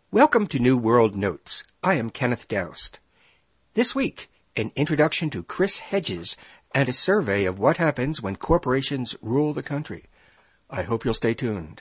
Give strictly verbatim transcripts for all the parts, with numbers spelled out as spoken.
Welcome to New World Notes. I am Kenneth Doust. This week, an introduction to Chris Hedges and a survey of what happens when corporations rule the country. I hope you'll stay tuned.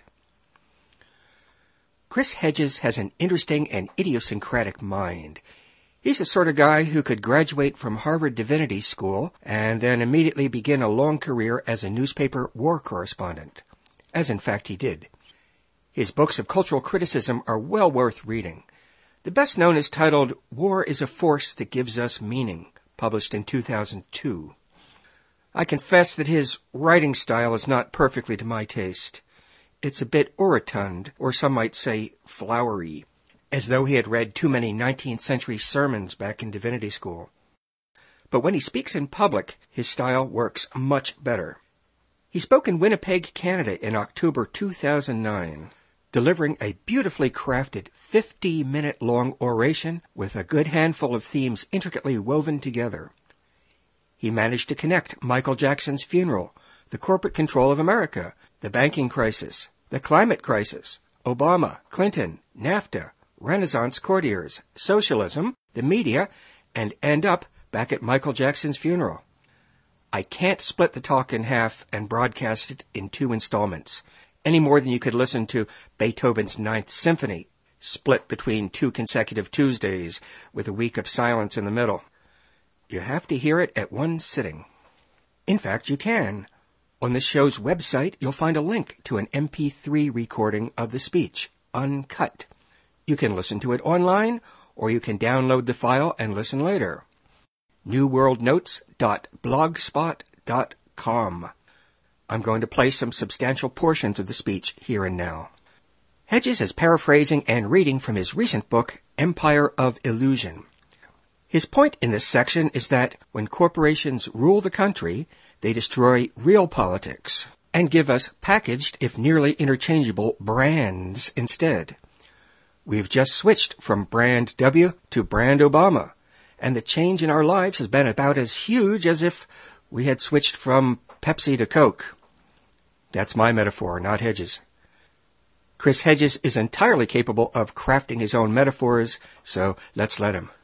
Chris Hedges has an interesting and idiosyncratic mind. He's the sort of guy who could graduate from Harvard Divinity School and then immediately begin a long career as a newspaper war correspondent, as in fact he did. His books of cultural criticism are well worth reading. The best known is titled War is a Force That Gives Us Meaning, published in two thousand two. I confess that his writing style is not perfectly to my taste. It's a bit orotund, or some might say flowery, as though he had read too many nineteenth century sermons back in divinity school. But when he speaks in public, his style works much better. He spoke in Winnipeg, Canada in October two thousand nine. Delivering a beautifully crafted fifty-minute-long oration with a good handful of themes intricately woven together. He managed to connect Michael Jackson's funeral, the corporate control of America, the banking crisis, the climate crisis, Obama, Clinton, NAFTA, Renaissance courtiers, socialism, the media, and end up back at Michael Jackson's funeral. I can't split the talk in half and broadcast it in two installments, any more than you could listen to Beethoven's Ninth Symphony, split between two consecutive Tuesdays with a week of silence in the middle. You have to hear it at one sitting. In fact, you can. On this show's website, you'll find a link to an M P three recording of the speech, uncut. You can listen to it online, or you can download the file and listen later. new world notes dot blogspot dot com. I'm going to play some substantial portions of the speech here and now. Hedges is paraphrasing and reading from his recent book, Empire of Illusion. His point in this section is that when corporations rule the country, they destroy real politics and give us packaged, if nearly interchangeable, brands instead. We've just switched from Brand W to Brand Obama, and the change in our lives has been about as huge as if we had switched from Pepsi to Coke. That's my metaphor, not Hedges. Chris Hedges is entirely capable of crafting his own metaphors, so let's let him.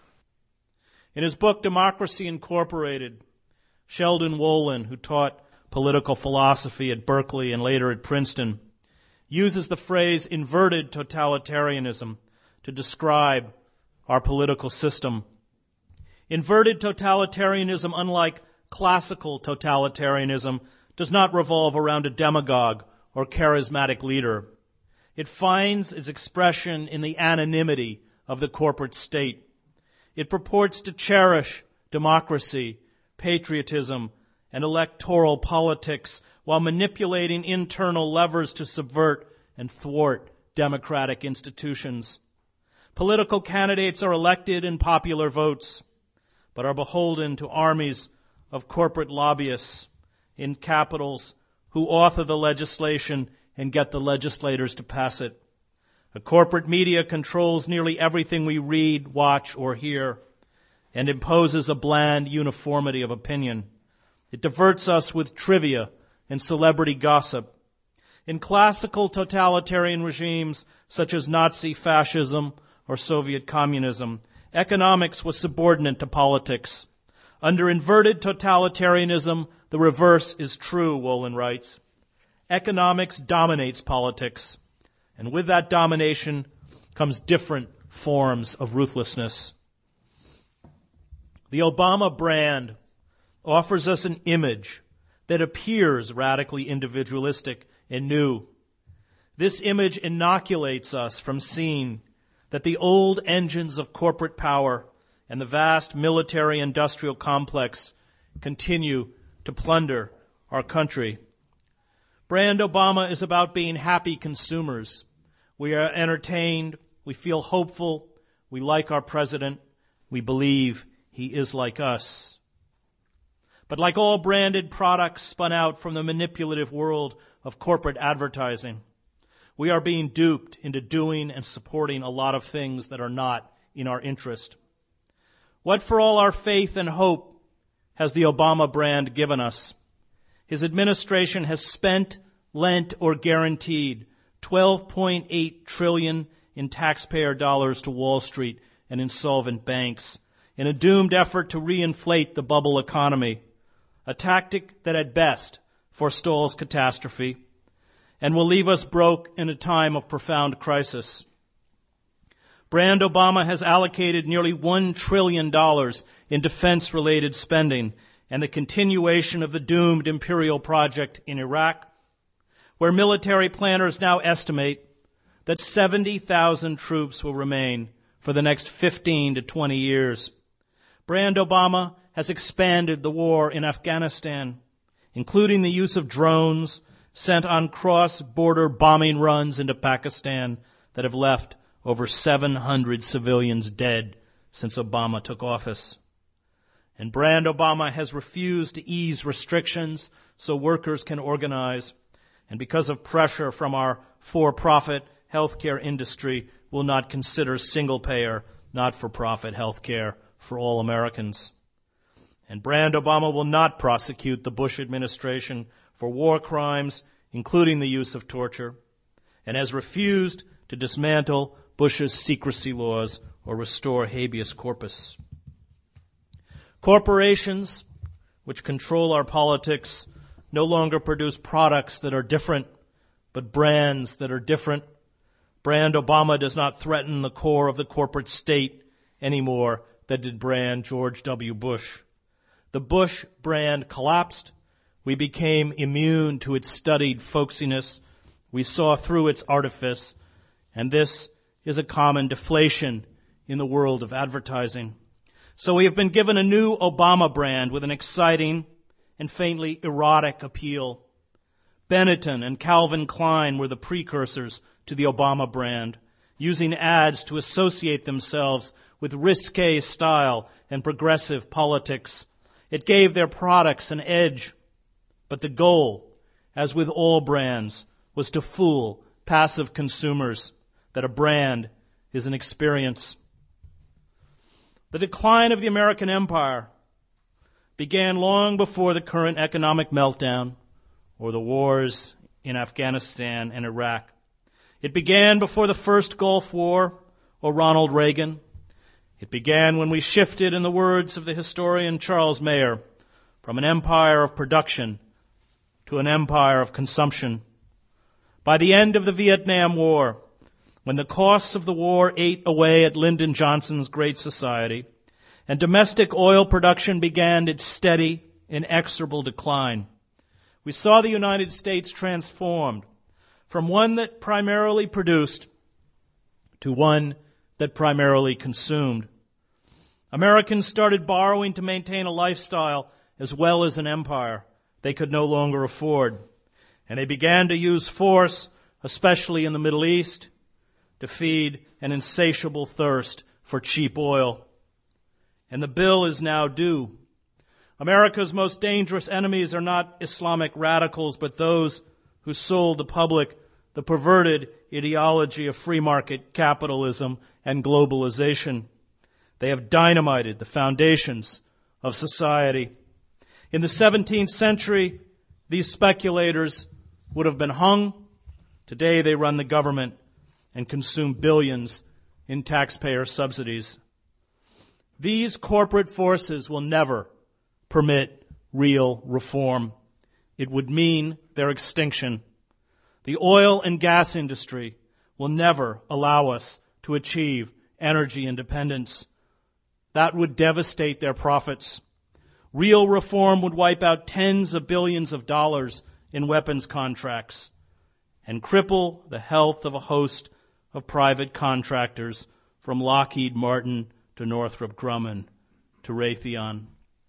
In his book, Democracy Incorporated, Sheldon Wolin, who taught political philosophy at Berkeley and later at Princeton, uses the phrase inverted totalitarianism to describe our political system. Inverted totalitarianism, unlike classical totalitarianism, does not revolve around a demagogue or charismatic leader. It finds its expression in the anonymity of the corporate state. It purports to cherish democracy, patriotism, and electoral politics while manipulating internal levers to subvert and thwart democratic institutions. Political candidates are elected in popular votes, but are beholden to armies of corporate lobbyists in capitals who author the legislation and get the legislators to pass it. A corporate media controls nearly everything we read, watch, or hear, and imposes a bland uniformity of opinion. It diverts us with trivia and celebrity gossip. In classical totalitarian regimes, such as Nazi fascism or Soviet communism, economics was subordinate to politics. Under inverted totalitarianism, the reverse is true, Wolin writes. Economics dominates politics, and with that domination comes different forms of ruthlessness. The Obama brand offers us an image that appears radically individualistic and new. This image inoculates us from seeing that the old engines of corporate power and the vast military-industrial complex continue to plunder our country. Brand Obama is about being happy consumers. We are entertained, we feel hopeful, we like our president, we believe he is like us. But like all branded products spun out from the manipulative world of corporate advertising, we are being duped into doing and supporting a lot of things that are not in our interest. What for all our faith and hope has the Obama brand given us? His administration has spent, lent, or guaranteed twelve point eight trillion dollars in taxpayer dollars to Wall Street and insolvent banks in a doomed effort to reinflate the bubble economy, a tactic that at best forestalls catastrophe and will leave us broke in a time of profound crisis. Brand Obama has allocated nearly one trillion dollars in defense-related spending and the continuation of the doomed imperial project in Iraq, where military planners now estimate that seventy thousand troops will remain for the next fifteen to twenty years. Brand Obama has expanded the war in Afghanistan, including the use of drones sent on cross-border bombing runs into Pakistan that have left over seven hundred civilians dead since Obama took office. And Brand Obama has refused to ease restrictions so workers can organize, and because of pressure from our for-profit healthcare industry, will not consider single-payer, not-for-profit healthcare for all Americans. And Brand Obama will not prosecute the Bush administration for war crimes, including the use of torture, and has refused to dismantle Bush's secrecy laws or restore habeas corpus. Corporations, which control our politics, no longer produce products that are different, but brands that are different. Brand Obama does not threaten the core of the corporate state any more than did Brand George W. Bush. The Bush brand collapsed. We became immune to its studied folksiness. We saw through its artifice. And this is a common deflation in the world of advertising. So we have been given a new Obama brand with an exciting and faintly erotic appeal. Benetton and Calvin Klein were the precursors to the Obama brand, using ads to associate themselves with risque style and progressive politics. It gave their products an edge, but the goal, as with all brands, was to fool passive consumers that a brand is an experience. The decline of the American empire began long before the current economic meltdown or the wars in Afghanistan and Iraq. It began before the first Gulf War or Ronald Reagan. It began when we shifted, in the words of the historian Charles Mayer, from an empire of production to an empire of consumption. By the end of the Vietnam War, when the costs of the war ate away at Lyndon Johnson's Great Society, and domestic oil production began its steady, inexorable decline, we saw the United States transformed from one that primarily produced to one that primarily consumed. Americans started borrowing to maintain a lifestyle as well as an empire they could no longer afford, and they began to use force, especially in the Middle East, to feed an insatiable thirst for cheap oil. And the bill is now due. America's most dangerous enemies are not Islamic radicals, but those who sold the public the perverted ideology of free market capitalism and globalization. They have dynamited the foundations of society. In the seventeenth century, these speculators would have been hung. Today they run the government and consume billions in taxpayer subsidies. These corporate forces will never permit real reform. It would mean their extinction. The oil and gas industry will never allow us to achieve energy independence. That would devastate their profits. Real reform would wipe out tens of billions of dollars in weapons contracts and cripple the health of a host of private contractors, from Lockheed Martin to Northrop Grumman to Raytheon.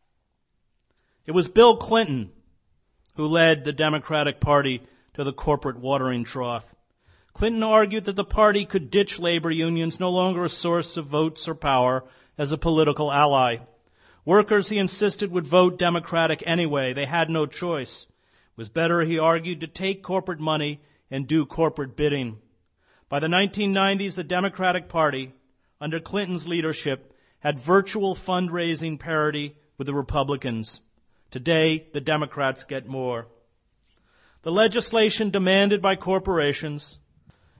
It was Bill Clinton who led the Democratic Party to the corporate watering trough. Clinton argued that the party could ditch labor unions, no longer a source of votes or power, as a political ally. Workers, he insisted, would vote Democratic anyway. They had no choice. It was better, he argued, to take corporate money and do corporate bidding. By the nineteen nineties, the Democratic Party, under Clinton's leadership, had virtual fundraising parity with the Republicans. Today, the Democrats get more. The legislation demanded by corporations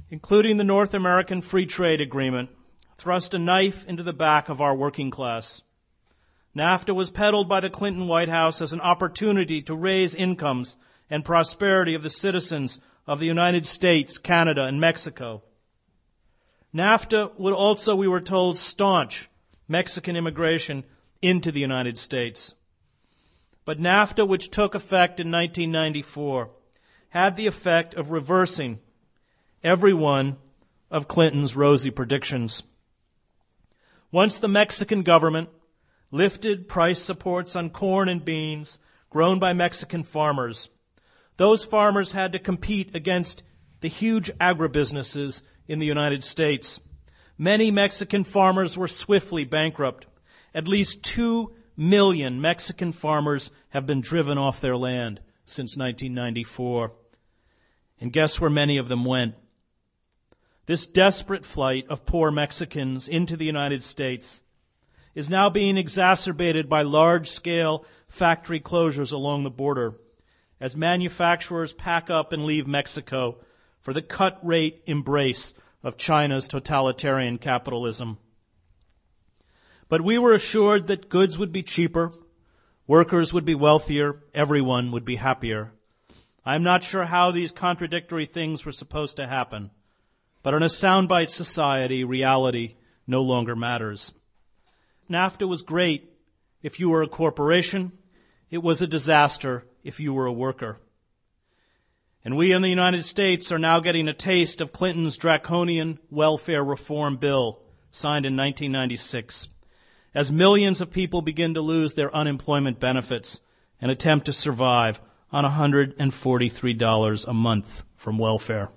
including the North American Free Trade Agreement, thrust a knife into the back of our working class. NAFTA was peddled by the Clinton White House as an opportunity to raise incomes and prosperity of the citizens of the United States, Canada, and Mexico. NAFTA would also, we were told, staunch Mexican immigration into the United States. But NAFTA, which took effect in nineteen ninety-four, had the effect of reversing every one of Clinton's rosy predictions. Once the Mexican government lifted price supports on corn and beans grown by Mexican farmers, those farmers had to compete against the huge agribusinesses in the United States. Many Mexican farmers were swiftly bankrupt. At least two million Mexican farmers have been driven off their land since nineteen ninety-four. And guess where many of them went? This desperate flight of poor Mexicans into the United States is now being exacerbated by large-scale factory closures along the border as manufacturers pack up and leave Mexico for the cut-rate embrace of China's totalitarian capitalism. But we were assured that goods would be cheaper, workers would be wealthier, everyone would be happier. I'm not sure how these contradictory things were supposed to happen, but in a soundbite society, reality no longer matters. NAFTA was great if you were a corporation. It was a disaster if you were a worker. And we in the United States are now getting a taste of Clinton's draconian welfare reform bill, signed in nineteen ninety-six, as millions of people begin to lose their unemployment benefits and attempt to survive on one hundred forty-three dollars a month from welfare.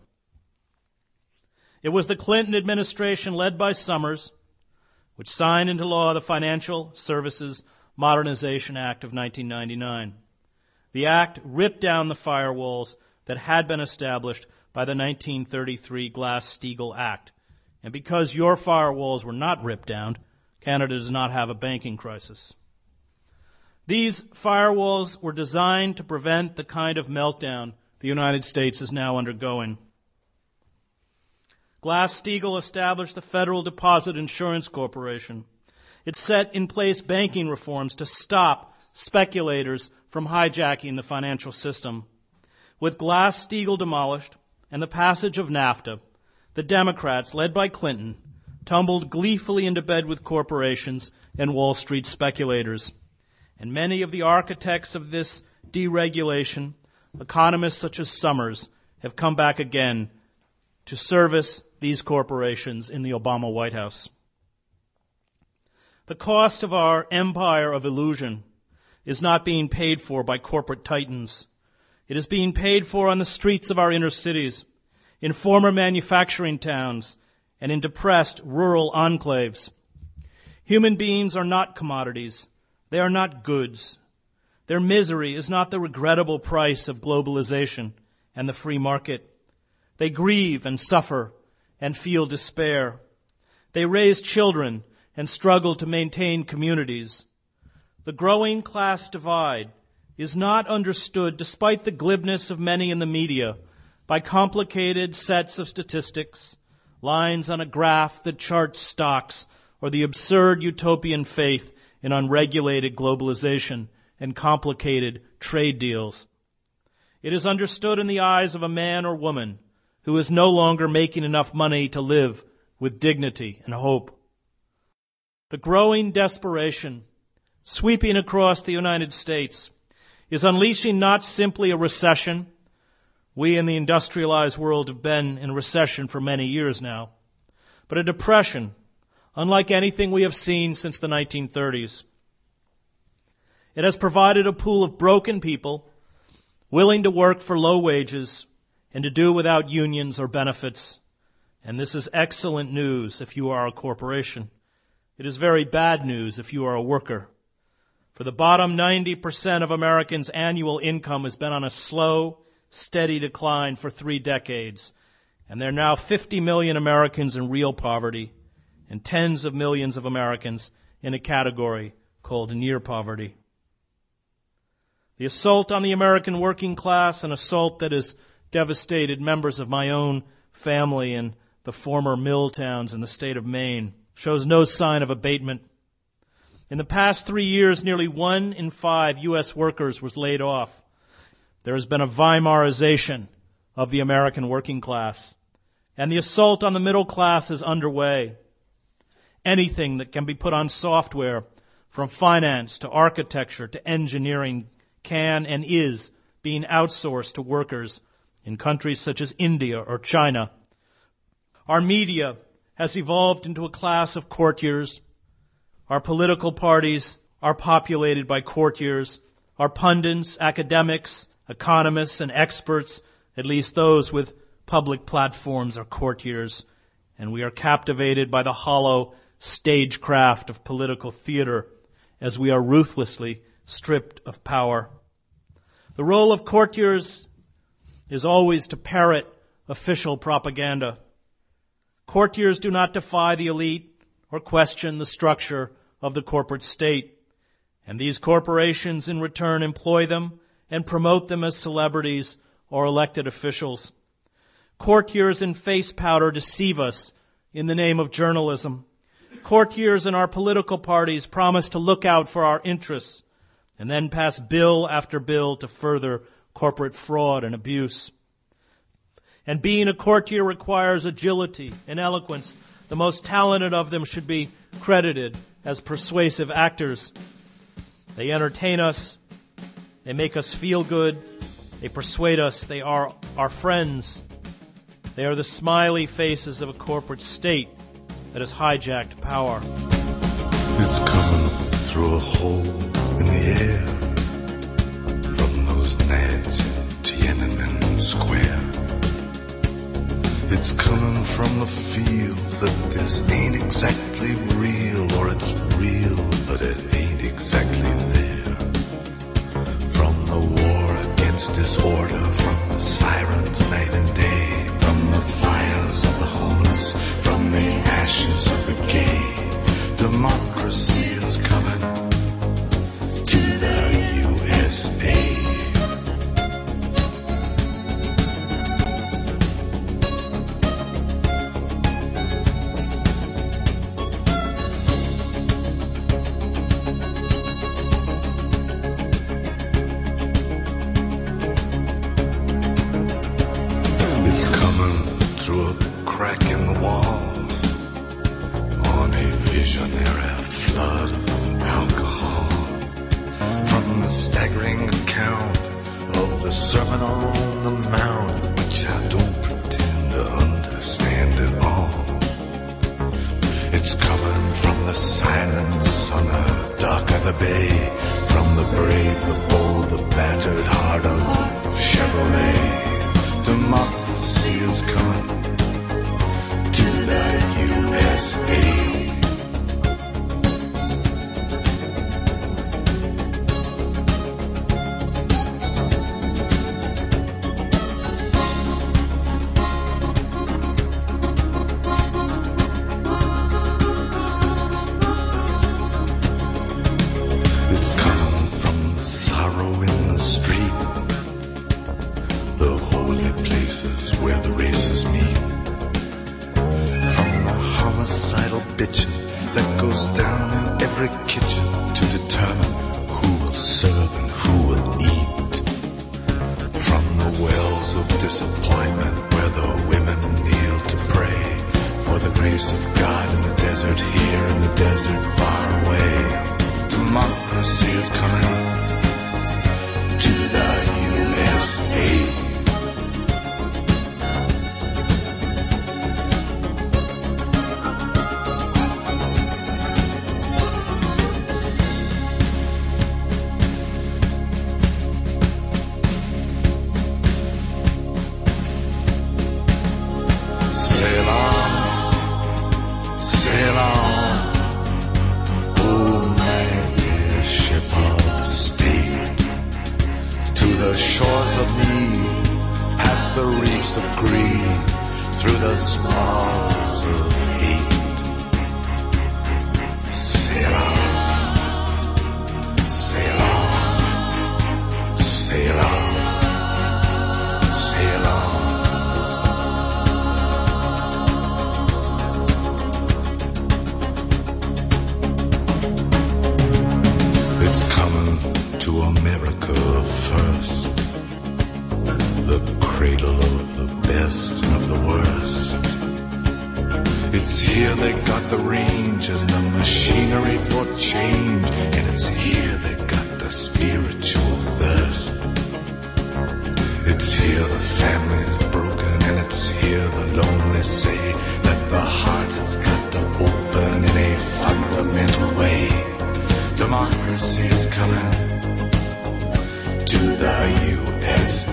It was the Clinton administration, led by Summers, which signed into law the Financial Services Modernization Act of nineteen ninety-nine. The act ripped down the firewalls that had been established by the nineteen thirty-three Glass-Steagall Act. And because your firewalls were not ripped down, Canada does not have a banking crisis. These firewalls were designed to prevent the kind of meltdown the United States is now undergoing. Glass-Steagall established the Federal Deposit Insurance Corporation. It set in place banking reforms to stop speculators from hijacking the financial system. With Glass-Steagall demolished and the passage of NAFTA, the Democrats, led by Clinton, tumbled gleefully into bed with corporations and Wall Street speculators. And many of the architects of this deregulation, economists such as Summers, have come back again to service these corporations in the Obama White House. The cost of our empire of illusion is not being paid for by corporate titans. It is being paid for on the streets of our inner cities, in former manufacturing towns, and in depressed rural enclaves. Human beings are not commodities. They are not goods. Their misery is not the regrettable price of globalization and the free market. They grieve and suffer and feel despair. They raise children and struggle to maintain communities. The growing class divide is not understood, despite the glibness of many in the media, by complicated sets of statistics, lines on a graph that charts stocks, or the absurd utopian faith in unregulated globalization and complicated trade deals. It is understood in the eyes of a man or woman who is no longer making enough money to live with dignity and hope. The growing desperation sweeping across the United States is unleashing not simply a recession. We in the industrialized world have been in recession for many years now, but a depression unlike anything we have seen since the nineteen thirties. It has provided a pool of broken people willing to work for low wages and to do without unions or benefits. And this is excellent news if you are a corporation. It is very bad news if you are a worker. For the bottom ninety percent of Americans' annual income has been on a slow, steady decline for three decades. And there are now fifty million Americans in real poverty and tens of millions of Americans in a category called near poverty. The assault on the American working class, an assault that has devastated members of my own family in the former mill towns in the state of Maine, shows no sign of abatement. In the past three years, nearly one in five U S workers was laid off. There has been a Weimarization of the American working class, and the assault on the middle class is underway. Anything that can be put on software, from finance to architecture to engineering, can and is being outsourced to workers in countries such as India or China. Our media has evolved into a class of courtiers. Our political parties are populated by courtiers. Our pundits, academics, economists, and experts, at least those with public platforms, are courtiers, and we are captivated by the hollow stagecraft of political theater as we are ruthlessly stripped of power. The role of courtiers is always to parrot official propaganda. Courtiers do not defy the elite or question the structure of the corporate state, and these corporations in return employ them and promote them as celebrities or elected officials. Courtiers in face powder deceive us in the name of journalism. Courtiers in our political parties promise to look out for our interests and then pass bill after bill to further corporate fraud and abuse. And being a courtier requires agility and eloquence. The most talented of them should be credited as persuasive actors. They entertain us. They make us feel good. They persuade us they are our friends. They are the smiley faces of a corporate state that has hijacked power. It's coming through a hole in the air from those nads in Tiananmen Square. It's coming from the feel that this ain't exactly real, or it's real, but it ain't exactly there. From the war against disorder, from the sirens night and day, from the fires of the homeless, from the ashes of the gay, democracy is coming to the U S A. cradle of the best of the worst. It's here they got the range and the machinery for change, and it's here they got the spiritual thirst. It's here the family's broken, and it's here the lonely say that the heart has got to open in a fundamental way. Democracy is coming to the U S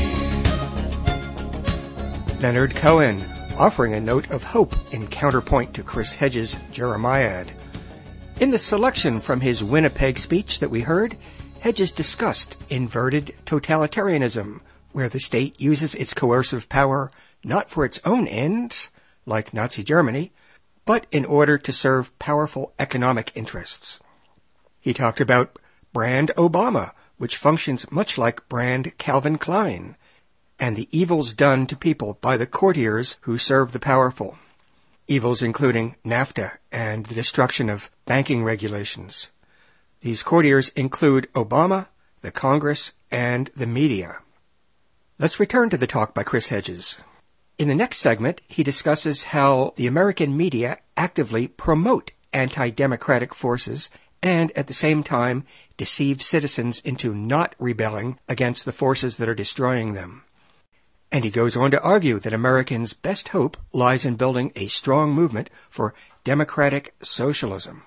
A. Leonard Cohen, offering a note of hope in counterpoint to Chris Hedges' Jeremiad. In the selection from his Winnipeg speech that we heard, Hedges discussed inverted totalitarianism, where the state uses its coercive power not for its own ends, like Nazi Germany, but in order to serve powerful economic interests. He talked about Brand Obama, which functions much like Brand Calvin Klein, and the evils done to people by the courtiers who serve the powerful. Evils including NAFTA and the destruction of banking regulations. These courtiers include Obama, the Congress, and the media. Let's return to the talk by Chris Hedges. In the next segment, he discusses how the American media actively promote anti-democratic forces and at the same time deceive citizens into not rebelling against the forces that are destroying them. And he goes on to argue that Americans' best hope lies in building a strong movement for democratic socialism.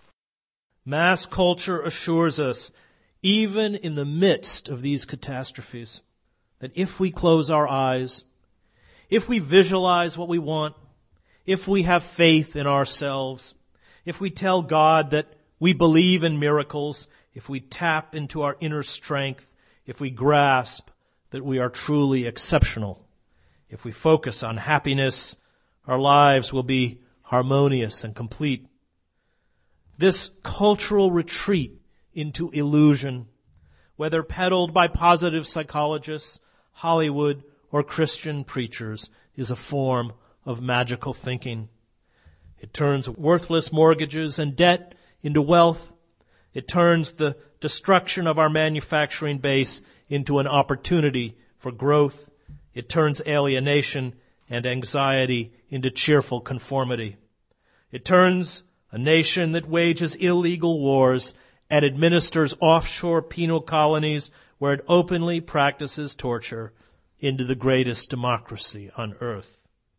Mass culture assures us, even in the midst of these catastrophes, that if we close our eyes, if we visualize what we want, if we have faith in ourselves, if we tell God that we believe in miracles, if we tap into our inner strength, if we grasp that we are truly exceptional, if we focus on happiness, our lives will be harmonious and complete. This cultural retreat into illusion, whether peddled by positive psychologists, Hollywood, or Christian preachers, is a form of magical thinking. It turns worthless mortgages and debt into wealth. It turns the destruction of our manufacturing base into an opportunity for growth. It turns alienation and anxiety into cheerful conformity. It turns a nation that wages illegal wars and administers offshore penal colonies where it openly practices torture into the greatest democracy on earth.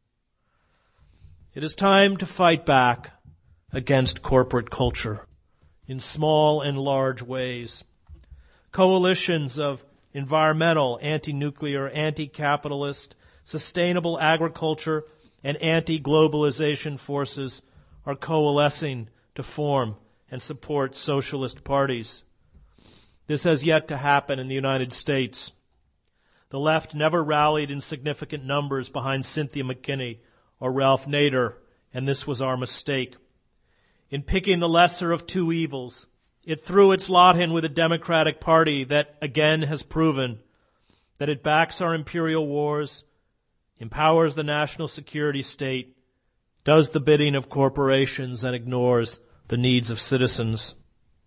It is time to fight back against corporate culture in small and large ways. Coalitions of environmental, anti-nuclear, anti-capitalist, sustainable agriculture, and anti-globalization forces are coalescing to form and support socialist parties. This has yet to happen in the United States. The left never rallied in significant numbers behind Cynthia McKinney or Ralph Nader, and this was our mistake. In picking the lesser of two evils, it threw its lot in with a Democratic Party that again has proven that it backs our imperial wars, empowers the national security state, does the bidding of corporations, and ignores the needs of citizens.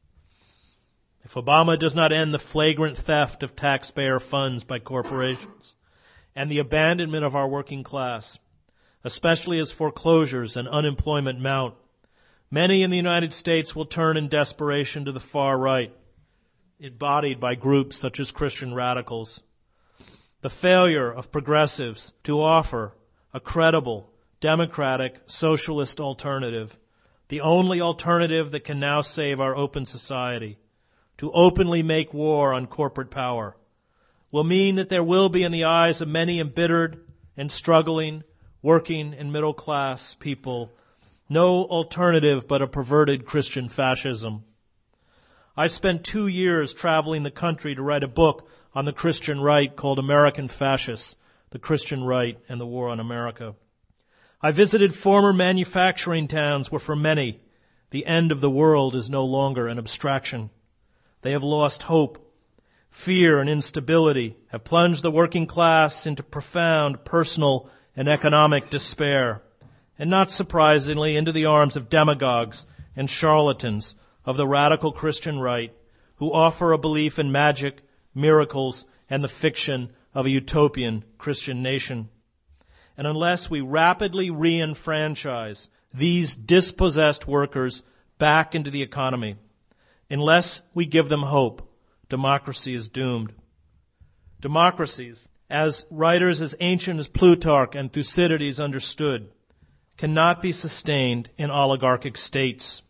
If Obama does not end the flagrant theft of taxpayer funds by corporations and the abandonment of our working class, especially as foreclosures and unemployment mount, many in the United States will turn in desperation to the far right, embodied by groups such as Christian radicals. The failure of progressives to offer a credible, democratic, socialist alternative, the only alternative that can now save our open society, to openly make war on corporate power, will mean that there will be, in the eyes of many embittered and struggling working and middle class people, no alternative but a perverted Christian fascism. I spent two years traveling the country to write a book on the Christian right called American Fascists, the Christian Right and the War on America. I visited former manufacturing towns where for many, the end of the world is no longer an abstraction. They have lost hope. Fear and instability have plunged the working class into profound personal and economic despair, and not surprisingly into the arms of demagogues and charlatans of the radical Christian right who offer a belief in magic, miracles, and the fiction of a utopian Christian nation. And unless we rapidly re-enfranchise these dispossessed workers back into the economy, unless we give them hope, democracy is doomed. Democracies, as writers as ancient as Plutarch and Thucydides understood, cannot be sustained in oligarchic states.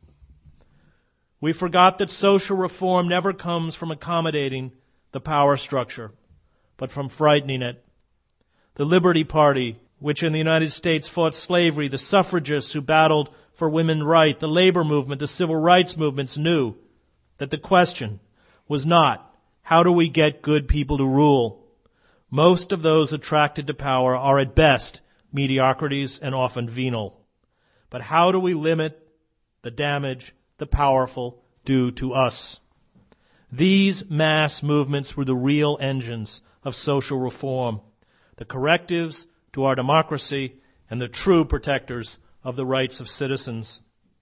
We forgot that social reform never comes from accommodating the power structure, but from frightening it. The Liberty Party, which in the United States fought slavery, the suffragists who battled for women's rights, the labor movement, the civil rights movements knew that the question was not, how do we get good people to rule? Most of those attracted to power are at best mediocrities and often venal. But how do we limit the damage the powerful do to us? These mass movements were the real engines of social reform, the correctives to our democracy and the true protectors of the rights of citizens.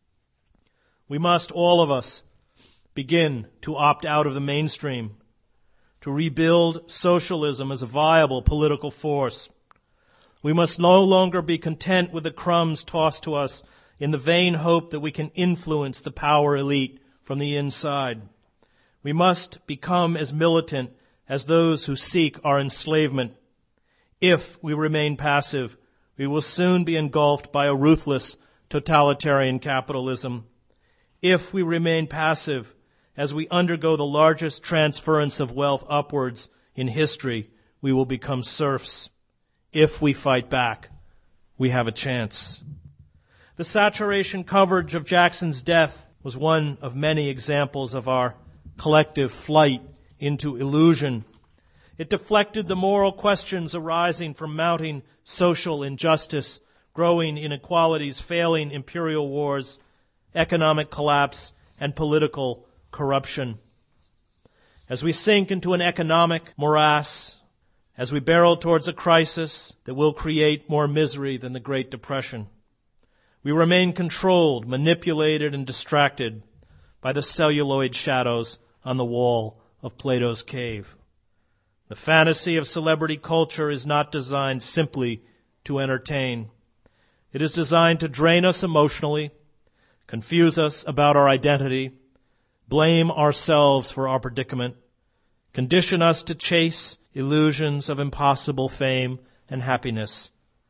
We must, all of us, begin to opt out of the mainstream, to rebuild socialism as a viable political force. We must no longer be content with the crumbs tossed to us in the vain hope that we can influence the power elite from the inside. We must become as militant as those who seek our enslavement. If we remain passive, we will soon be engulfed by a ruthless totalitarian capitalism. If we remain passive as we undergo the largest transference of wealth upwards in history, we will become serfs. If we fight back, we have a chance. The saturation coverage of Jackson's death was one of many examples of our collective flight into illusion. It deflected the moral questions arising from mounting social injustice, growing inequalities, failing imperial wars, economic collapse, and political corruption. As we sink into an economic morass, as we barrel towards a crisis that will create more misery than the Great Depression, we remain controlled, manipulated, and distracted by the celluloid shadows on the wall of Plato's cave. The fantasy of celebrity culture is not designed simply to entertain. It is designed to drain us emotionally, confuse us about our identity, blame ourselves for our predicament, condition us to chase illusions of impossible fame and happiness,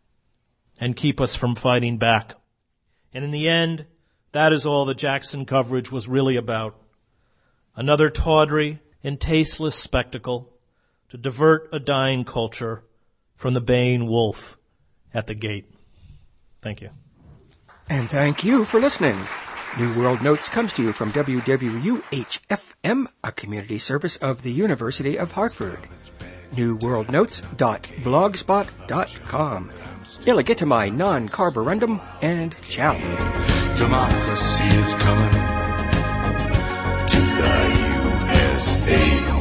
and keep us from fighting back. And in the end, that is all the Jackson coverage was really about. Another tawdry and tasteless spectacle to divert a dying culture from the baying wolf at the gate. Thank you. And thank you for listening. New World Notes comes to you from W W U H F M, a community service of the University of Hartford. new world notes dot blogspot dot com. Illegitimai non carborundum and ciao. Democracy is coming to the U S A.